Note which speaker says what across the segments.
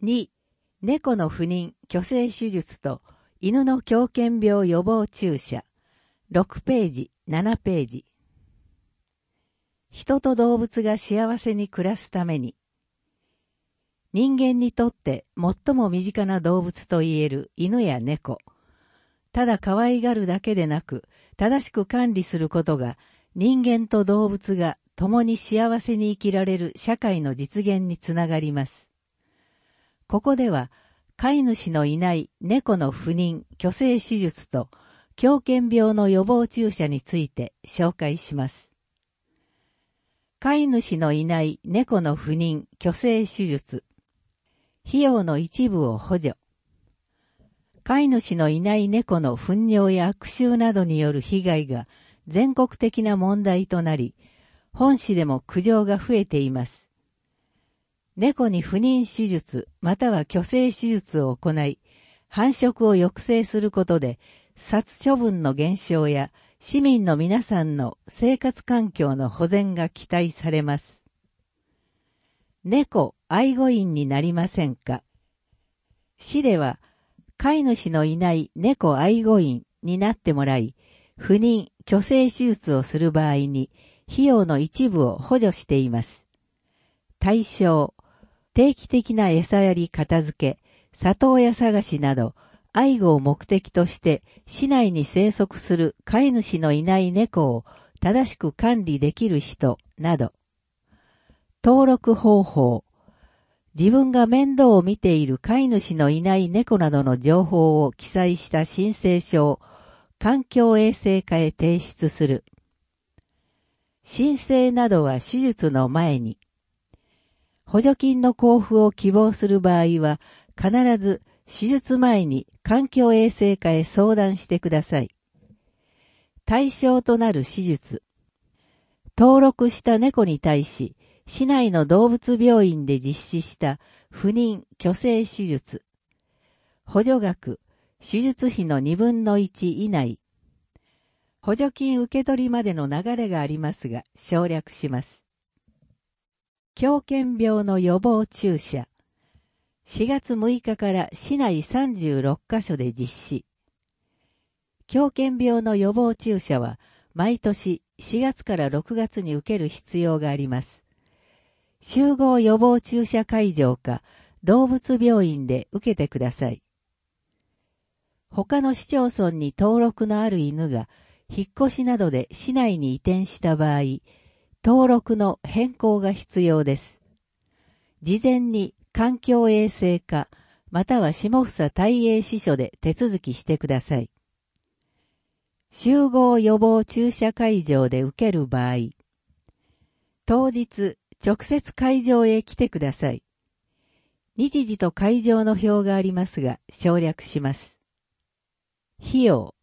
Speaker 1: 2、猫の不妊、去勢手術と犬の狂犬病予防注射。6ページ、7ページ。人と動物が幸せに暮らすために、人間にとって最も身近な動物といえる犬や猫。ただ可愛がるだけでなく、正しく管理することが人間と動物が共に幸せに生きられる社会の実現につながります。ここでは、飼い主のいない猫の不妊、去勢手術と狂犬病の予防注射について紹介します。飼い主のいない猫の不妊、去勢手術。費用の一部を補助。飼い主のいない猫の糞尿や悪臭などによる被害が全国的な問題となり、本市でも苦情が増えています。猫に不妊手術または去勢手術を行い、繁殖を抑制することで、殺処分の減少や市民の皆さんの生活環境の保全が期待されます。猫愛護員になりませんか？市では、飼い主のいない猫愛護員になってもらい、不妊、去勢手術をする場合に、費用の一部を補助しています。対象、定期的な餌やり片付け、里親探しなど、愛護を目的として市内に生息する飼い主のいない猫を正しく管理できる人など。登録方法。自分が面倒を見ている飼い主のいない猫などの情報を記載した申請書を環境衛生課へ提出する。申請などは手術の前に。補助金の交付を希望する場合は必ず手術前に環境衛生課へ相談してください。対象となる手術。登録した猫に対し、市内の動物病院で実施した不妊・去勢手術。補助額、手術費の1/2以内。補助金受け取りまでの流れがありますが、省略します。狂犬病の予防注射。4月6日から市内36カ所で実施。狂犬病の予防注射は毎年4月から6月に受ける必要があります。集合予防注射会場か動物病院で受けてください。他の市町村に登録のある犬が引っ越しなどで市内に移転した場合、登録の変更が必要です。事前に環境衛生課または下総大営支所で手続きしてください。集合予防注射会場で受ける場合、当日直接会場へ来てください。日時と会場の表がありますが省略します。費用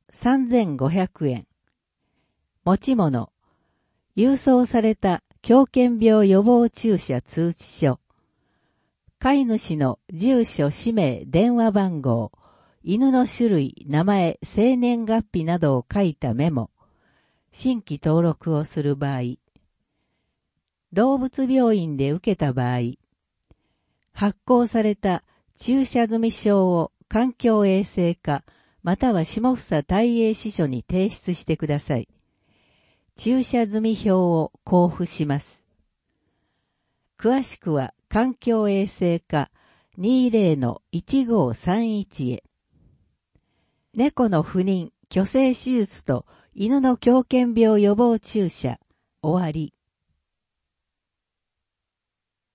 Speaker 1: 3500円。持ち物、郵送された狂犬病予防注射通知書、飼い主の住所、氏名、電話番号、犬の種類、名前、生年月日などを書いたメモ、新規登録をする場合、動物病院で受けた場合、発行された注射済証を環境衛生課または下総大営支所に提出してください。注射済表を交付します。詳しくは環境衛生課 20-1531 へ。猫の不妊、去勢手術と犬の狂犬病予防注射、終わり。